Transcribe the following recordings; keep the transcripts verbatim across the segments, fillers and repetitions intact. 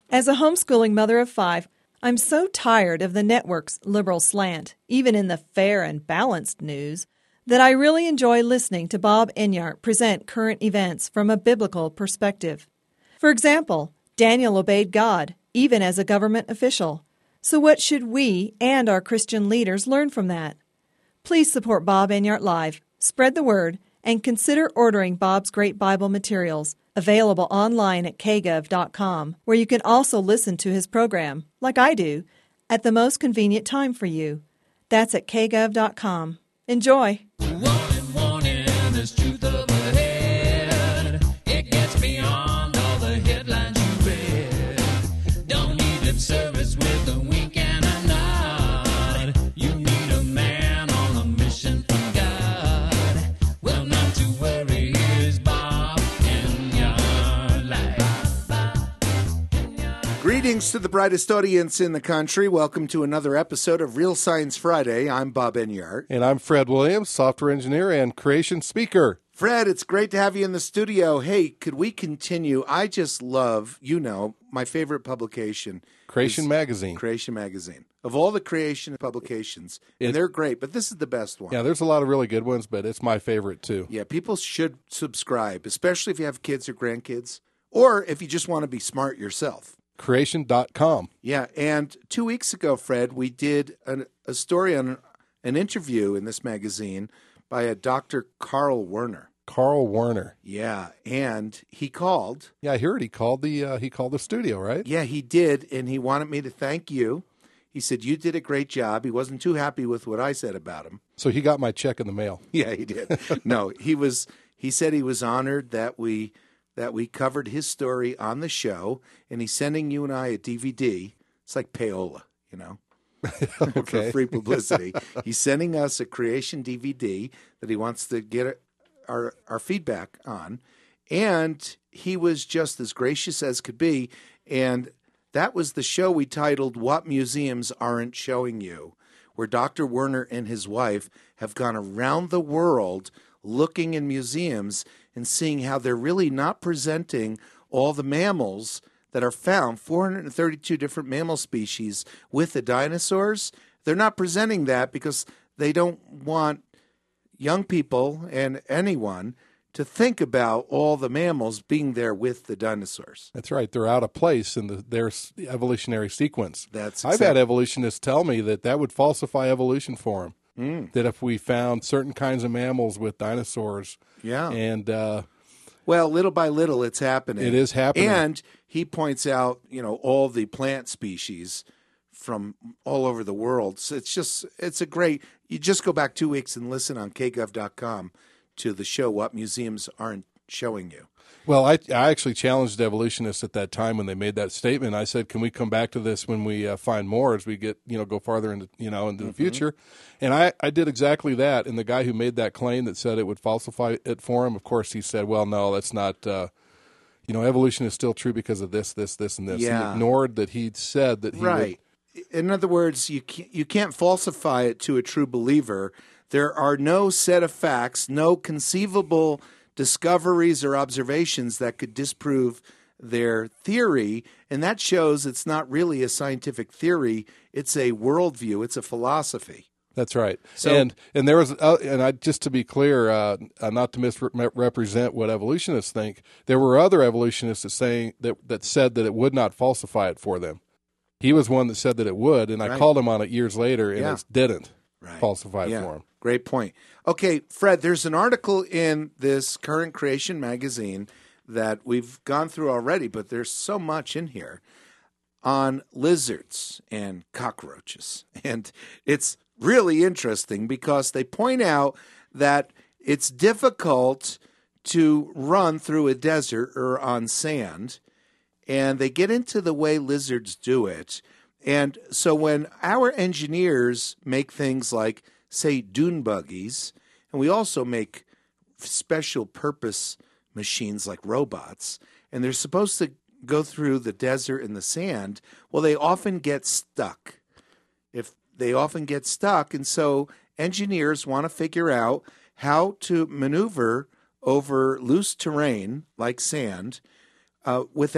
As a homeschooling mother of five, I'm so tired of the network's liberal slant, even in the fair and balanced news, that I really enjoy listening to Bob Enyart present current events from a biblical perspective. For example, Daniel obeyed God, even as a government official. So what should we and our Christian leaders learn from that? Please support Bob Enyart Live, spread the word, and consider ordering Bob's great Bible materials, available online at k gov dot com, where you can also listen to his program, like I do, at the most convenient time for you. That's at k gov dot com. Enjoy! Warning, warning, there's truth up ahead. It gets beyond all the headlines you read. Don't need lip service with a wink and a nod. You need a man on a mission from God. Well, not to worry, here's Bob Enyart Live. Greetings to the brightest audience in the country. Welcome to another episode of Real Science Friday. I'm Bob Enyart. And I'm Fred Williams, software engineer and creation speaker. Fred, it's great to have you in the studio. Hey, could we continue? I just love, you know, my favorite publication. Creation is Magazine. Creation Magazine. Of all the creation publications, and It- they're great, but this is the best one. Yeah, there's a lot of really good ones, but it's my favorite too. Yeah, people should subscribe, especially if you have kids or grandkids, or if you just want to be smart yourself. creation dot com. Yeah, and two weeks ago, Fred, we did an, a story on an interview in this magazine by a Doctor Carl Werner. Carl Werner. Yeah, and he called. Yeah, I heard he called the uh, he called the studio, right? Yeah, he did, and he wanted me to thank you. He said, you did a great job. He wasn't too happy with what I said about him. So he got my check in the mail. Yeah, he did. No, he was. He said he was honored that we that we covered his story on the show, and he's sending you and I a D V D. It's like payola, you know, Okay. for free publicity. He's sending us a creation D V D that he wants to get our our feedback on, and he was just as gracious as could be. And that was the show we titled "What Museums Aren't Showing You," where Doctor Werner and his wife have gone around the world looking in museums and seeing how they're really not presenting all the mammals that are found, four hundred thirty-two different mammal species with the dinosaurs. They're not presenting that because they don't want young people and anyone to think about all the mammals being there with the dinosaurs. That's right. They're out of place in the, their s- evolutionary sequence. That's I've had evolutionists tell me that that would falsify evolution for them. Mm. That if we found certain kinds of mammals with dinosaurs, Yeah. and uh, Well, little by little, it's happening. It is happening. And he points out, you know, all the plant species from all over the world. So it's just, it's a great, you just go back two weeks and listen on k gov dot com to the show, What Museums Aren't Showing You. Well, I, I actually challenged evolutionists at that time when they made that statement. I said, "Can we come back to this when we uh, find more as we get, you know, go farther into, you know, into Mm-hmm. the future?" And I, I did exactly that. And the guy who made that claim that said it would falsify it for him, of course, he said, "Well, no, that's not. Uh, you know, evolution is still true because of this, this, this, and this." Yeah. He ignored that he'd said that he Right. In other words, you can't, you can't falsify it to a true believer. There are no set of facts, no conceivable discoveries or observations that could disprove their theory, and that shows it's not really a scientific theory. It's a worldview. It's a philosophy. That's right. So- and and there was, uh, and I just to be clear, uh, uh, not to misrepresent what evolutionists think, there were other evolutionists that saying that that said that it would not falsify it for them. He was one that said that it would, and I Right. called him on it years later, and Yeah. it didn't Right. falsify it Yeah. for him. Great point. Okay, Fred, there's an article in this current Creation magazine that we've gone through already, but there's so much in here on lizards and cockroaches. And it's really interesting because they point out that it's difficult to run through a desert or on sand, and they get into the way lizards do it. And so when our engineers make things like, say, dune buggies, and we also make special purpose machines like robots, and they're supposed to go through the desert and the sand, well, they often get stuck. If they often get stuck, and so engineers want to figure out how to maneuver over loose terrain like sand uh, without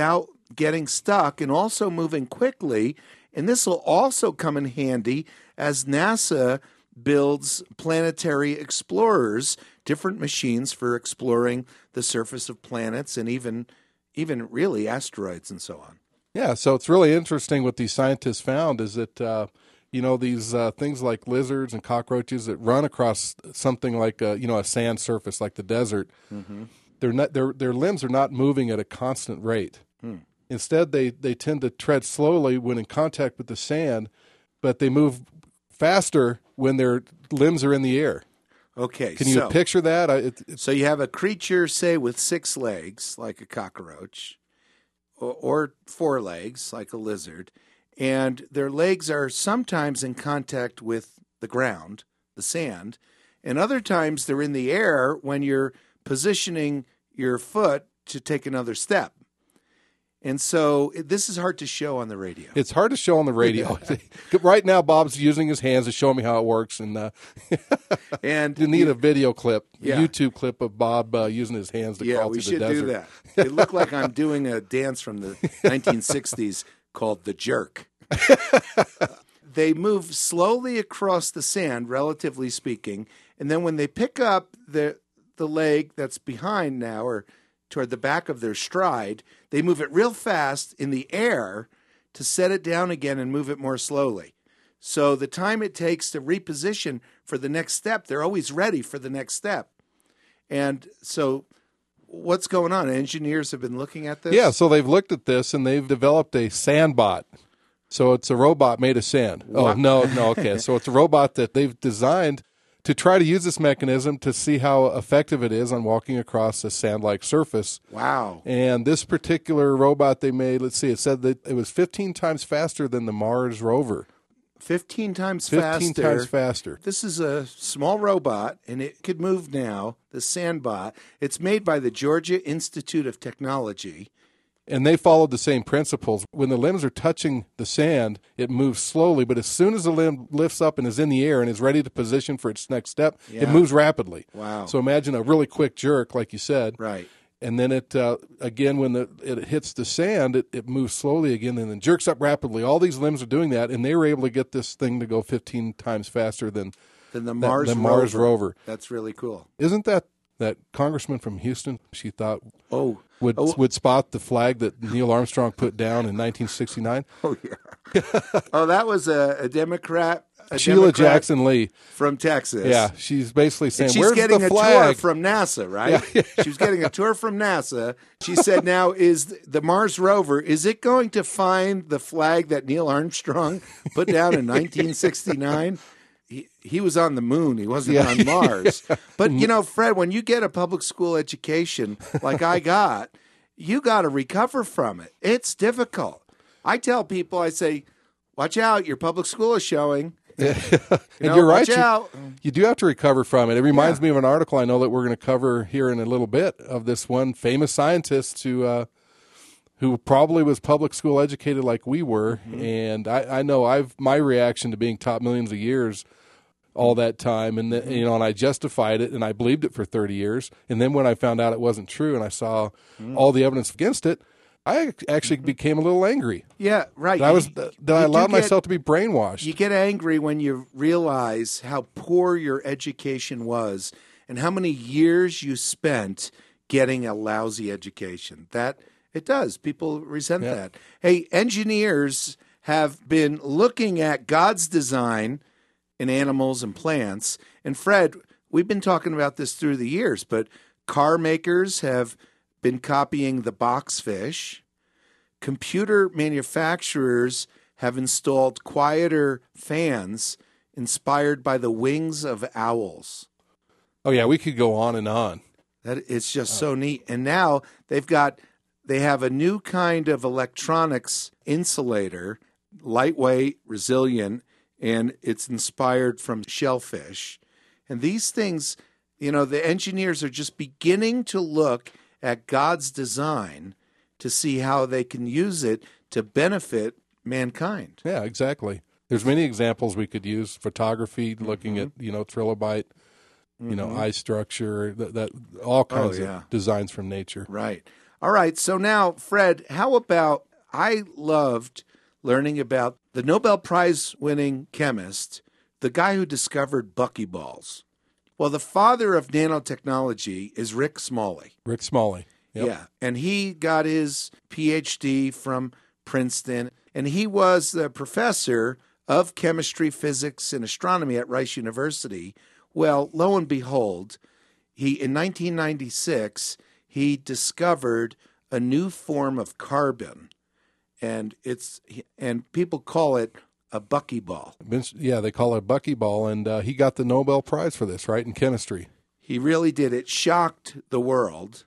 getting stuck and also moving quickly. And this will also come in handy as NASA builds planetary explorers, different machines for exploring the surface of planets and even even really asteroids and so on. Yeah, so it's really interesting what these scientists found is that, uh, you know, these uh, things like lizards and cockroaches that run across something like, a, you know, a sand surface like the desert, mm-hmm. they're not, their their limbs are not moving at a constant rate. Hmm. Instead, they, they tend to tread slowly when in contact with the sand, but they move faster when their limbs are in the air. Okay. Can you so, picture that? I, it, it, so you have a creature, say, with six legs, like a cockroach, or, or four legs, like a lizard, and their legs are sometimes in contact with the ground, the sand, and other times they're in the air when you're positioning your foot to take another step. And so this is hard to show on the radio. It's hard to show on the radio. Right now, Bob's using his hands to show me how it works, and uh, and you need a video clip, yeah. a YouTube clip of Bob uh, using his hands to yeah, crawl we through the should desert. do that. It looked like I'm doing a dance from the nineteen sixties called The Jerk. They move slowly across the sand, relatively speaking, and then when they pick up the the leg that's behind now, or toward the back of their stride, they move it real fast in the air to set it down again and move it more slowly. So the time it takes to reposition for the next step, they're always ready for the next step. And so what's going on? Engineers have been looking at this? Yeah, so they've looked at this, and they've developed a sandbot. So it's a robot made of sand. Wow. Oh, no, no, okay. So it's a robot that they've designed to try to use this mechanism to see how effective it is on walking across a sand-like surface. Wow. And this particular robot they made, let's see, it said that it was fifteen times faster than the Mars rover. fifteen times fifteen faster. times faster. This is a small robot, and it could move now, the Sandbot. It's made by the Georgia Institute of Technology. And they followed the same principles. When the limbs are touching the sand, it moves slowly, but as soon as the limb lifts up and is in the air and is ready to position for its next step, Yeah. it moves rapidly. Wow. So imagine a really quick jerk, like you said. Right. And then it, uh, again, when the, it hits the sand, it, it moves slowly again and then jerks up rapidly. All these limbs are doing that, and they were able to get this thing to go fifteen times faster than, Than the Mars, the Mars rover. rover. That's really cool. Isn't that that congressman from Houston, she thought, Oh. would oh. would spot the flag that Neil Armstrong put down in nineteen sixty-nine? Oh, yeah. Oh, that was a, a Democrat. A Sheila Democrat Jackson Lee. from Texas. Yeah, she's basically saying, And she's "Where's getting the a flag?" tour from NASA, right? Yeah. She was getting a tour from NASA. She said, now, is the Mars rover, is it going to find the flag that Neil Armstrong put down in nineteen sixty-nine? He, he was on the moon. He wasn't Yeah. on Mars. But, you know, Fred, when you get a public school education like I got, you got to recover from it. It's difficult. I tell people, I say, watch out, your public school is showing. You and know, you're right. watch You, out. you do have to recover from it. It reminds Yeah. me of an article I know that we're going to cover here in a little bit of this one famous scientist who uh, who probably was public school educated like we were. Mm-hmm. And I, I know I've my reaction to being taught millions of years all that time, and the, you know, and I justified it, and I believed it for thirty years. And then when I found out it wasn't true, and I saw Mm. all the evidence against it, I actually became a little angry. Yeah, right. That I was You- that you I do allowed get- myself to be brainwashed. You get angry when you realize how poor your education was and how many years you spent getting a lousy education. That it does. People resent Yeah. that. Hey, engineers have been looking at God's design in animals and plants. And Fred, we've been talking about this through the years, but car makers have been copying the boxfish. Computer manufacturers have installed quieter fans inspired by the wings of owls. Oh yeah, we could go on and on. That it's just so neat. And now they've got they have a new kind of electronics insulator, lightweight, resilient, and it's inspired from shellfish. And these things, you know, the engineers are just beginning to look at God's design to see how they can use it to benefit mankind. Yeah, exactly. There's many examples we could use. Photography, looking Mm-hmm. at, you know, trilobite, you know, eye structure, that, that all kinds Oh, yeah. of designs from nature. Right. All right, so now, Fred, how about, I loved learning about the Nobel Prize-winning chemist, the guy who discovered buckyballs. Well, the father of nanotechnology is Rick Smalley. Rick Smalley. Yep. Yeah, and he got his P H D from Princeton, and he was the professor of chemistry, physics, and astronomy at Rice University. Well, lo and behold, he in nineteen ninety-six, he discovered a new form of carbon, and it's and people call it a buckyball. Yeah, they call it a buckyball, and uh, he got the Nobel Prize for this, right, in chemistry. He really did. It shocked the world,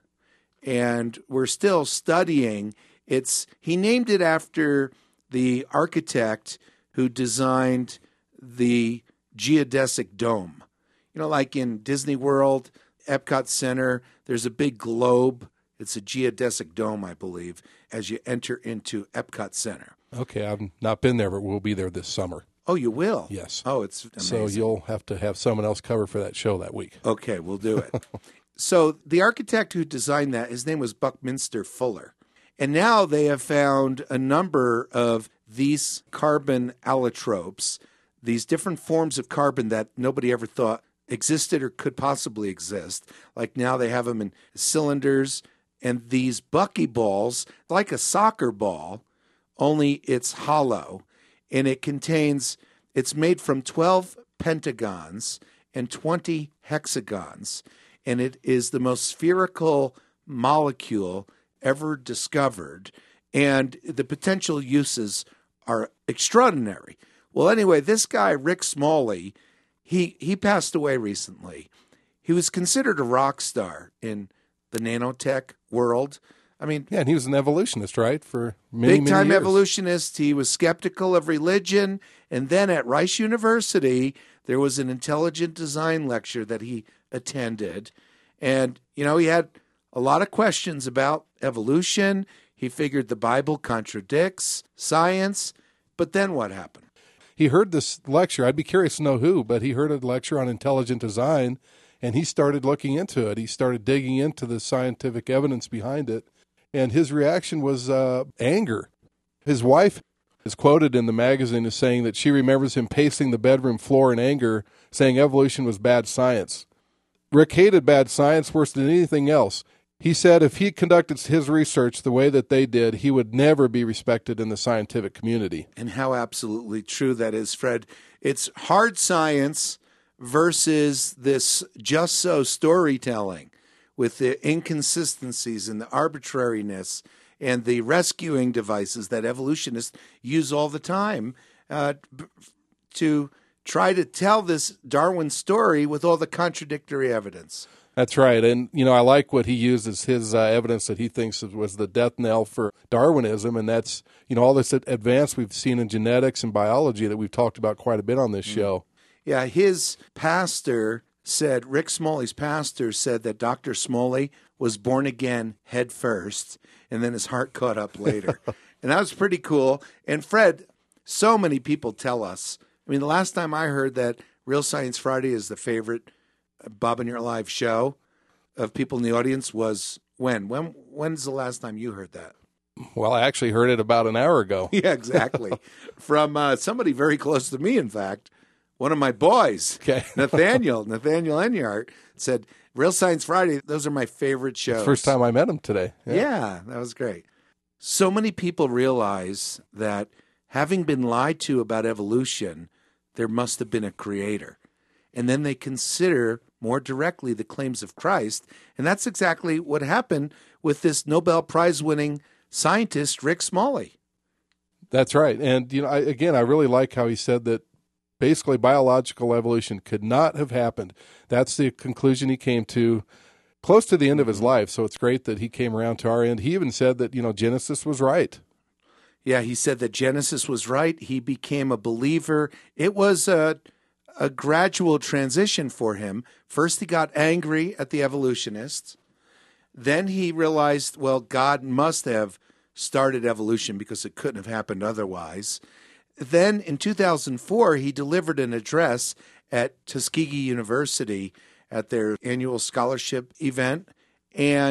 and we're still studying. It's he named it after the architect who designed the geodesic dome. You know, like in Disney World, Epcot Center, there's a big globe. It's a geodesic dome, I believe, as you enter into Epcot Center. Okay, I've not been there, but we'll be there this summer. Oh, you will? Yes. Oh, it's amazing. So you'll have to have someone else cover for that show that week. Okay, we'll do it. So the architect who designed that, his name was Buckminster Fuller. And now they have found a number of these carbon allotropes, these different forms of carbon that nobody ever thought existed or could possibly exist. Like now they have them in cylinders, and these buckyballs, like a soccer ball, only it's hollow, and it contains, it's made from twelve pentagons and twenty hexagons, and it is the most spherical molecule ever discovered, and the potential uses are extraordinary. Well, anyway, this guy, Rick Smalley, he, he passed away recently. He was considered a rock star in the nanotech world. I mean, yeah, and he was an evolutionist, right? For many, big time many years. evolutionist. He was skeptical of religion. And then at Rice University, there was an intelligent design lecture that he attended. And, you know, he had a lot of questions about evolution. He figured the Bible contradicts science. But then what happened? He heard this lecture. I'd be curious to know who, but he heard a lecture on intelligent design, and he started looking into it. He started digging into the scientific evidence behind it. And his reaction was uh, anger. His wife is quoted in the magazine as saying that she remembers him pacing the bedroom floor in anger, saying evolution was bad science. Rick hated bad science worse than anything else. He said if he conducted his research the way that they did, he would never be respected in the scientific community. And how absolutely true that is, Fred. It's hard science versus this just-so storytelling, with the inconsistencies and the arbitrariness and the rescuing devices that evolutionists use all the time uh, to try to tell this Darwin story with all the contradictory evidence. That's right. And, you know, I like what he used as his uh, evidence that he thinks was the death knell for Darwinism. And that's, you know, all this advance we've seen in genetics and biology that we've talked about quite a bit on this show. Yeah, his pastor said, Rick Smalley's pastor said that Doctor Smalley was born again head first, and then his heart caught up later. And that was pretty cool. And Fred, so many people tell us, I mean, the last time I heard that Real Science Friday is the favorite Bob and Your Live show of people in the audience was when? When? When's the last time you heard that? Well, I actually heard it about an hour ago. Yeah, exactly. From uh, somebody very close to me, in fact. One of my boys, okay. Nathaniel, Nathaniel Enyart, said, Real Science Friday, those are my favorite shows. It's the first time I met him today. Yeah. yeah, that was great. So many people realize that having been lied to about evolution, there must have been a creator. And then they consider more directly the claims of Christ. And that's exactly what happened with this Nobel Prize-winning scientist, Rick Smalley. That's right. And, you know, I, again, I really like how he said that basically biological evolution could not have happened. That's the conclusion he came to close to the end of his life. So it's great that he came around to our end. He even said that, you know, Genesis was right. Yeah, he said that Genesis was right. He became a believer. It was a, a gradual transition for him. First, he got angry at the evolutionists. Then he realized, well, God must have started evolution because it couldn't have happened otherwise. Then in two thousand four, he delivered an address at Tuskegee University at their annual scholarship event. And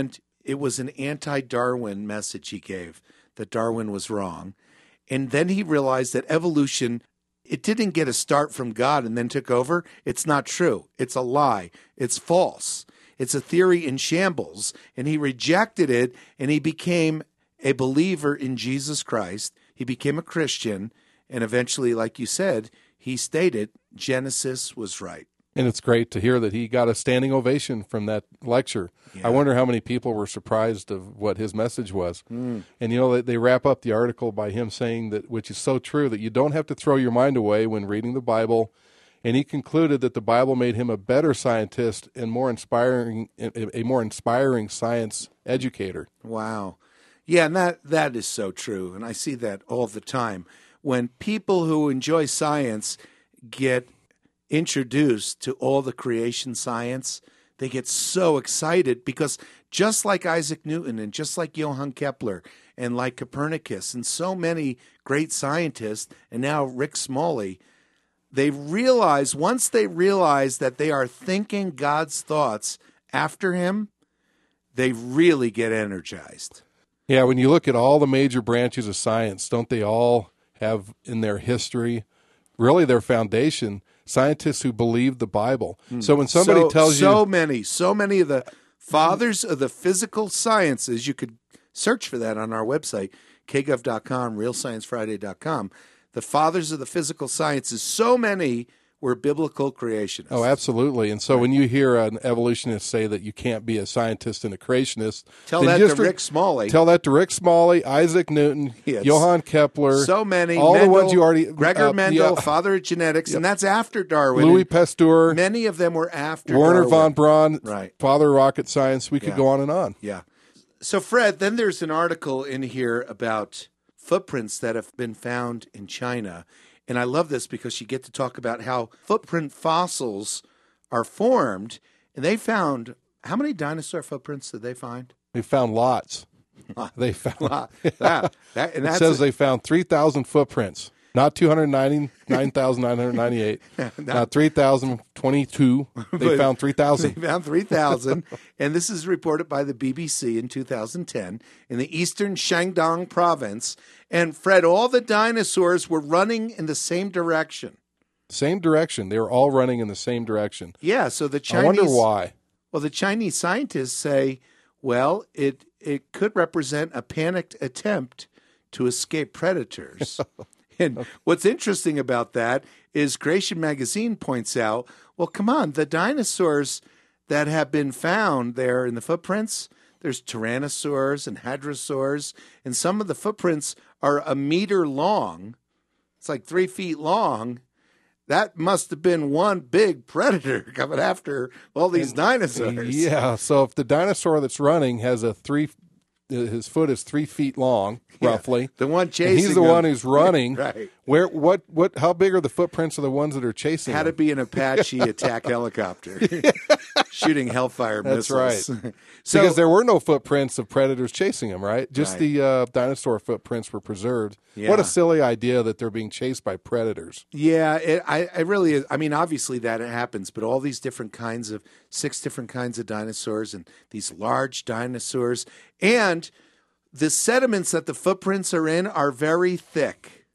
it was an anti-Darwin message he gave, that Darwin was wrong. And then he realized that evolution, it didn't get a start from God and then took over. It's not true. It's a lie. It's false. It's a theory in shambles. And he rejected it, and he became a believer in Jesus Christ. He became a Christian, and eventually, like you said, he stated Genesis was right. And it's great to hear that he got a standing ovation from that lecture. Yeah. I wonder how many people were surprised of what his message was. Mm. And, you know, they, they wrap up the article by him saying that, which is so true, that you don't have to throw your mind away when reading the Bible. And he concluded that the Bible made him a better scientist and more inspiring, a, a more inspiring science educator. Wow. Yeah, and that, that is so true. And I see that all the time. When people who enjoy science get introduced to all the creation science, they get so excited because just like Isaac Newton and just like Johann Kepler and like Copernicus and so many great scientists, and now Rick Smalley, they realize, once they realize that they are thinking God's thoughts after him, they really get energized. Yeah, when you look at all the major branches of science, don't they all have in their history, really their foundation, scientists who believe the Bible? So when somebody so, tells so you... many, so many of the fathers of the physical sciences, you could search for that on our website, k gov dot com, real science friday dot com. The fathers of the physical sciences, so many were biblical creationists. Oh, absolutely. And so when you hear an evolutionist say that you can't be a scientist and a creationist, Tell then that just to re- Rick Smalley. Tell that to Rick Smalley, Isaac Newton, Yes. Johann Kepler. So many. All Mendel, the ones you already... Gregor uh, Mendel, yeah, father of genetics, and that's after Darwin. Louis And Pasteur, many of them were after Werner Darwin. von Braun, Right. father of rocket science. We could Yeah. go on and on. Yeah. So, Fred, then there's an article in here about footprints that have been found in China. And I love this because you get to talk about how footprint fossils are formed. And they found, how many dinosaur footprints did they find? They found lots. They found... Wow. that, that, and It that's says a- they found three thousand footprints. Not two hundred ninety-nine thousand nine hundred ninety-eight, not three thousand twenty-two. They But found three They thousand. found three thousand, and this is reported by the B B C in two thousand ten in the eastern Shandong province. And Fred, all the dinosaurs were running in the same direction. Same direction. They were all running in the same direction. Yeah, so the I Chinese. wonder why. Well, the Chinese scientists say, well, it it could represent a panicked attempt to escape predators. And what's interesting about that is Creation Magazine points out, well, come on, the dinosaurs that have been found there in the footprints, there's tyrannosaurs and hadrosaurs, and some of the footprints are a meter long. It's like three feet long. That must have been one big predator coming after all these dinosaurs. Yeah, so if the dinosaur that's running has a three, his foot is three feet long, Yeah, roughly. the one and chasing he's the him. one who's running. Right. Where? What? What? How big are the footprints of the ones that are chasing Had him? to be an Apache attack helicopter shooting Hellfire That's missiles. right. so, because there were no footprints of predators chasing him, right? Just Right. the uh, dinosaur footprints were preserved. Yeah. What a silly idea that they're being chased by predators. yeah, it, I, I really, I mean, obviously that happens, but all these different kinds of, six different kinds of dinosaurs and these large dinosaurs, and the sediments that the footprints are in are very thick.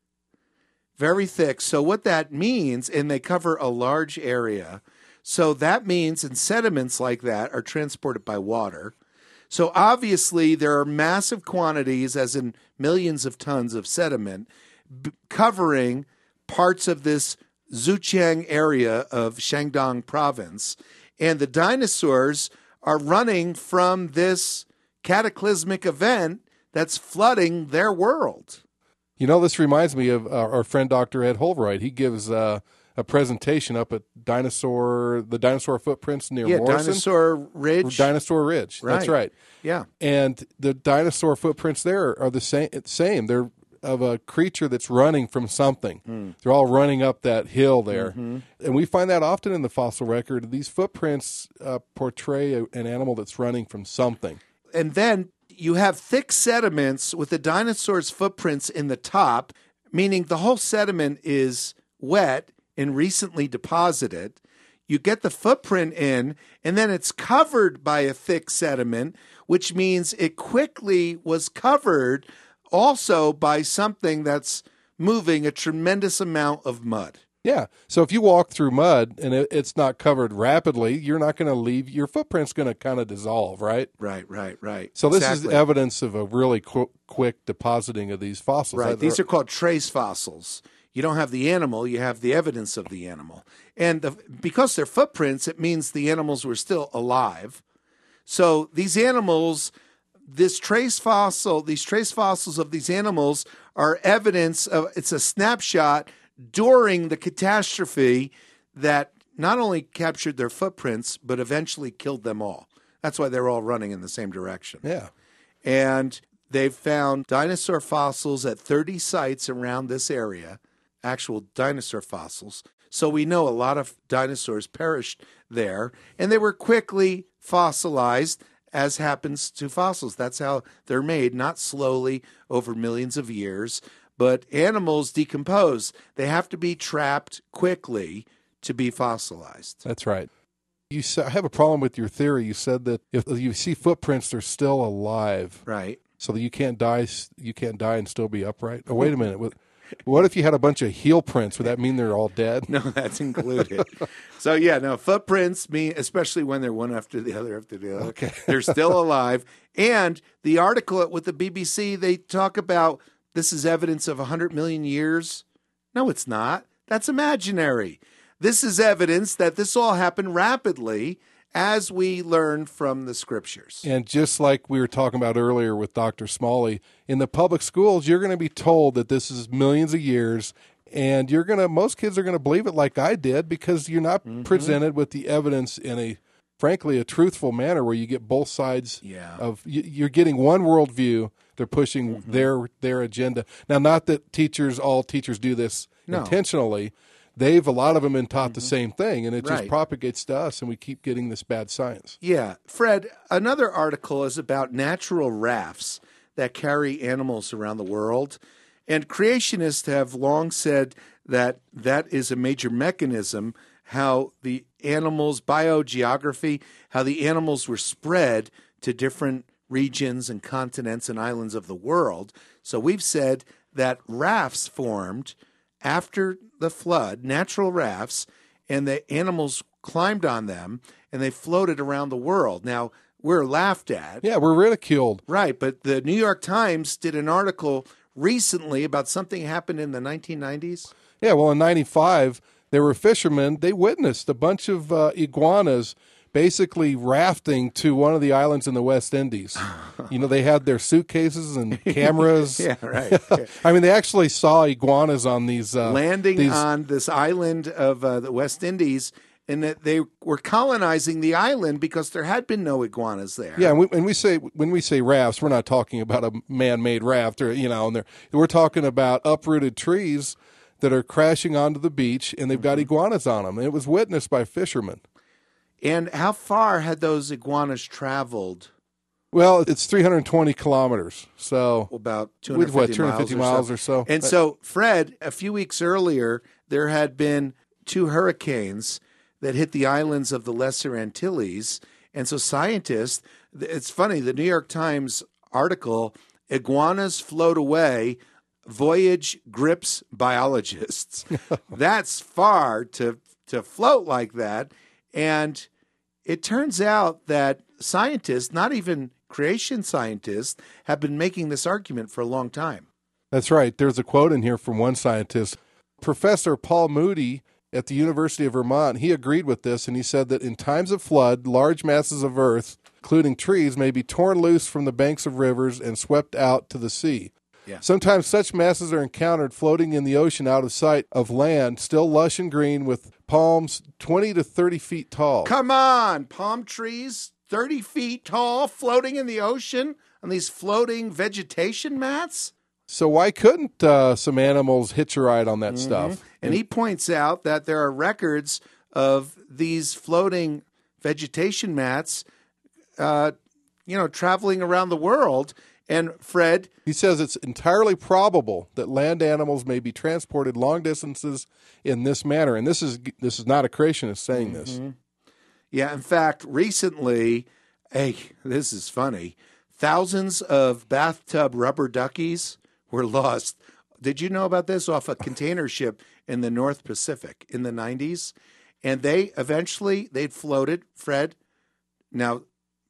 Very thick. So what that means, and they cover a large area, so that means, and sediments like that are transported by water. So obviously there are massive quantities, as in millions of tons of sediment, b- covering parts of this Zhujiang area of Shandong province. And the dinosaurs are running from this cataclysmic event that's flooding their world. You know, this reminds me of our, our friend Doctor Ed Holroyd. He gives uh, a presentation up at dinosaur, the dinosaur footprints near Yeah, Morrison. Dinosaur Ridge. Dinosaur Ridge. That's Right. right. Yeah. And the dinosaur footprints there are the same. Same. They're of a creature that's running from something. Mm. They're all running up that hill there. Mm-hmm. And we find that often in the fossil record. These footprints uh, portray a, an animal that's running from something. And then you have thick sediments with the dinosaur's footprints in the top, meaning the whole sediment is wet and recently deposited. you get the footprint in, and then it's covered by a thick sediment, which means it quickly was covered also by something that's moving a tremendous amount of mud. Yeah. So if you walk through mud and it, it's not covered rapidly, you're not going to leave. Your footprint's going to kind of dissolve, right? Right, right, right. So this Exactly. is evidence of a really qu- quick depositing of these fossils. Right. I- These are called trace fossils. You don't have the animal, you have the evidence of the animal. And the, because they're footprints, it means the animals were still alive. So these animals, this trace fossil, these trace fossils of these animals are evidence of, it's a snapshot during the catastrophe that not only captured their footprints, but eventually killed them all. That's why they're all running in the same direction. Yeah. And they've found dinosaur fossils at thirty sites around this area, actual dinosaur fossils. So we know a lot of dinosaurs perished there, and they were quickly fossilized, as happens to fossils. That's how they're made, not slowly over millions of years. But animals decompose. They have to be trapped quickly to be fossilized. That's right. You sa- I have a problem with your theory. You said that if you see footprints, they're still alive, Right. so that you can't die. You can't die and still be upright. Oh, wait a minute. What, what if you had a bunch of heel prints? Would that mean they're all dead? No, that's included. So, yeah, no, footprints mean, especially when they're one after the other after the other, Okay. they're still alive. And the article with the B B C, they talk about this is evidence of one hundred million years. No, it's not. That's imaginary. This is evidence that this all happened rapidly, as we learn from the scriptures. And just like we were talking about earlier with Doctor Smalley, in the public schools, you're going to be told that this is millions of years, and you're going to, most kids are going to believe it like I did, because you're not Mm-hmm. presented with the evidence in a, frankly, a truthful manner where you get both sides Yeah. of, you- you're getting one worldview. They're pushing Mm-hmm. their their agenda. Now, not that teachers, all teachers do this No. intentionally. They've, a lot of them, been taught the same thing, and it just Right. propagates to us, and we keep getting this bad science. Yeah. Fred, another article is about natural rafts that carry animals around the world. And creationists have long said that that is a major mechanism, how the animals, biogeography, how the animals were spread to different regions and continents and islands of the world. So we've said that rafts formed after the flood, natural rafts, and the animals climbed on them and they floated around the world. Now, we're laughed at. Yeah, we're ridiculed. Right, but the New York Times did an article recently about something happened in the nineteen nineties. Yeah, well, in ninety-five, there were fishermen. They witnessed a bunch of uh, iguanas basically rafting to one of the islands in the West Indies. You know, they had their suitcases and cameras. Yeah, right. I mean, they actually saw iguanas on these uh, Landing these, on this island of uh, the West Indies, and that they were colonizing the island because there had been no iguanas there. Yeah, and we, and we say when we say rafts, we're not talking about a man-made raft, or you know, and they're, we're talking about uprooted trees that are crashing onto the beach, and they've got iguanas on them. And it was witnessed by fishermen. And how far had those iguanas traveled? Well, it's three hundred twenty kilometers, so About two with hundred fifty what two hundred fifty miles, miles or so. And so, Fred, a few weeks earlier, there had been two hurricanes that hit the islands of the Lesser Antilles. And so scientists, it's funny, the New York Times article, Iguanas Float Away, Voyage Grips Biologists. That's far to, to float like that. And it turns out that scientists, not even creation scientists, have been making this argument for a long time. That's right. There's a quote in here from one scientist, Professor Paul Moody at the University of Vermont. He agreed with this, and he said that in times of flood, large masses of earth, including trees, may be torn loose from the banks of rivers and swept out to the sea. Yeah. Sometimes such masses are encountered floating in the ocean out of sight of land, still lush and green with palms twenty to thirty feet tall. Come on, palm trees, thirty feet tall, floating in the ocean on these floating vegetation mats? So why couldn't uh, some animals hitch a ride on that Mm-hmm. stuff? And he points out that there are records of these floating vegetation mats, uh, you know, traveling around the world. And Fred, He says it's entirely probable that land animals may be transported long distances in this manner. And this is this is not a creationist saying this. yeah, in fact, recently, hey, this is funny. Thousands of bathtub rubber duckies were lost. Did you know about this? Off a container ship in the North Pacific in the nineties. And they eventually, they'd floated, Fred. Now,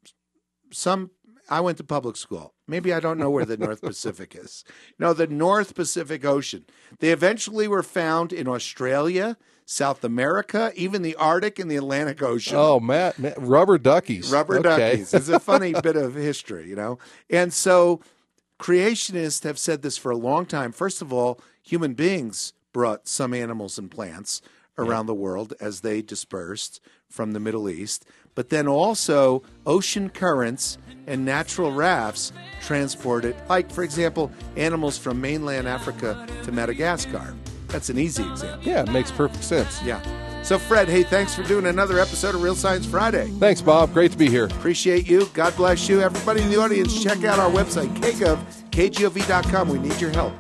some, I went to public school. Maybe I don't know where the North Pacific is. No, the North Pacific Ocean. They eventually were found in Australia, South America, even the Arctic and the Atlantic Ocean. Oh, Matt, Matt rubber duckies. Rubber Okay. duckies. It's a funny bit of history, you know. And so creationists have said this for a long time. First of all, human beings brought some animals and plants around the world as they dispersed from the Middle East. But then also ocean currents and natural rafts transported, like, for example, animals from mainland Africa to Madagascar. That's an easy example. Yeah, it makes perfect sense. Yeah. So, Fred, hey, thanks for doing another episode of Real Science Friday. Thanks, Bob. Great to be here. Appreciate you. God bless you. Everybody in the audience, check out our website, k gov, k g o v dot com. We need your help.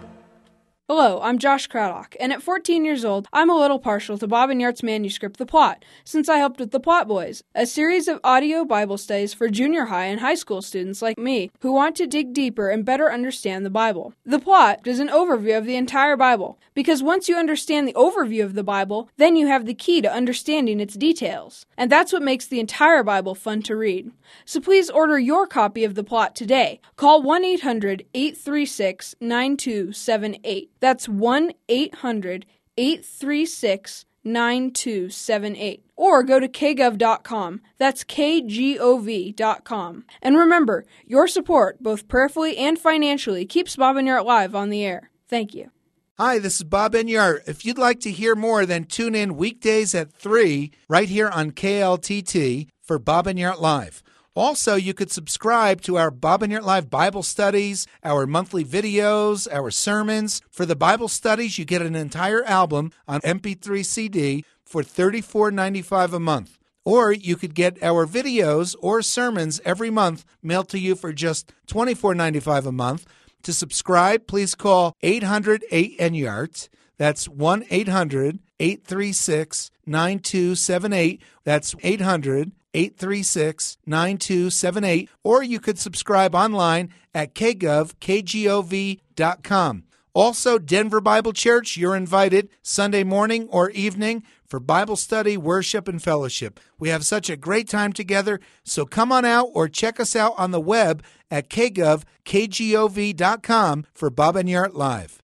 Hello, I'm Josh Craddock, and at fourteen years old, I'm a little partial to Bob and Yart's manuscript, The Plot, since I helped with The Plot Boys, a series of audio Bible studies for junior high and high school students like me who want to dig deeper and better understand the Bible. The Plot is an overview of the entire Bible, because once you understand the overview of the Bible, then you have the key to understanding its details. And that's what makes the entire Bible fun to read. So please order your copy of The Plot today. Call one eight hundred, eight three six, nine two seven eight. That's one eight hundred, eight three six, nine two seven eight. Or go to k gov dot com. That's K G O V dot com. And remember, your support, both prayerfully and financially, keeps Bob and Yart Live on the air. Thank you. Hi, this is Bob Enyart. If you'd like to hear more, then tune in weekdays at three right here on K L T T for Bob Enyart Live. Also, you could subscribe to our Bob Enyart Live Bible studies, our monthly videos, our sermons. For the Bible studies, you get an entire album on M P three C D for thirty-four ninety-five a month. Or you could get our videos or sermons every month mailed to you for just twenty-four ninety-five a month. To subscribe, please call eight hundred eight N Y A R T. That's one eight hundred, eight three six, nine two seven eight. That's eight hundred, eight three six, nine two seven eight. Or you could subscribe online at k gov, k g o v dot com. Also, Denver Bible Church, you're invited Sunday morning or evening for Bible study, worship, and fellowship. We have such a great time together, so come on out or check us out on the web at k gov, k g o v dot com for Bob Enyart Live.